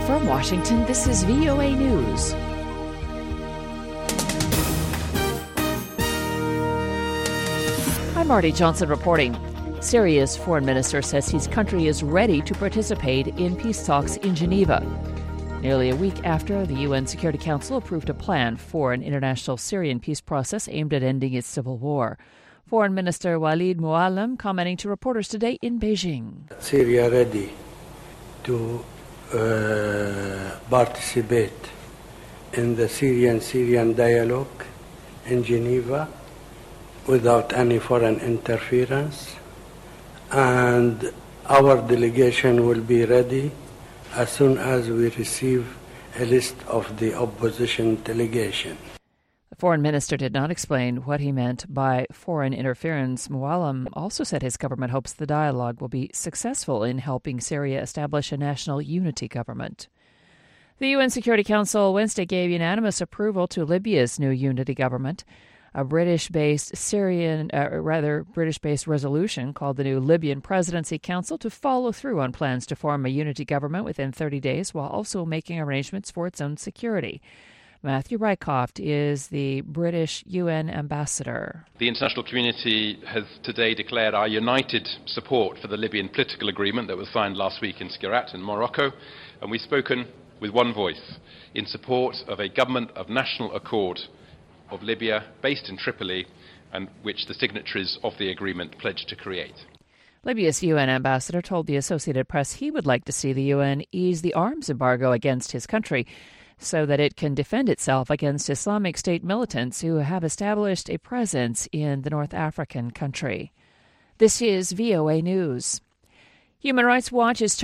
From Washington, this is VOA News. I'm Marty Johnson reporting. Syria's foreign minister says his country is ready to participate in peace talks in Geneva. Nearly a week after the UN Security Council approved a plan for an international Syrian peace process aimed at ending its civil war. Foreign Minister Walid Muallim commenting to reporters today in Beijing. Syria ready to participate in the Syrian dialogue in Geneva without any foreign interference, and our delegation will be ready as soon as we receive a list of the opposition delegation. The foreign minister did not explain what he meant by foreign interference. Muallim also said his government hopes the dialogue will be successful in helping Syria establish a national unity government. The UN Security Council Wednesday gave unanimous approval to Libya's new unity government. A British-based resolution called the new Libyan Presidency Council to follow through on plans to form a unity government within 30 days while also making arrangements for its own security. Matthew Rycroft is the British UN ambassador. The international community has today declared our united support for the Libyan political agreement that was signed last week in Skhirat in Morocco, and we've spoken with one voice in support of a government of national accord of Libya, based in Tripoli, and which the signatories of the agreement pledged to create. Libya's UN ambassador told the Associated Press he would like to see the UN ease the arms embargo against his country so that it can defend itself against Islamic State militants who have established a presence in the North African country. This is VOA News. Human Rights Watch is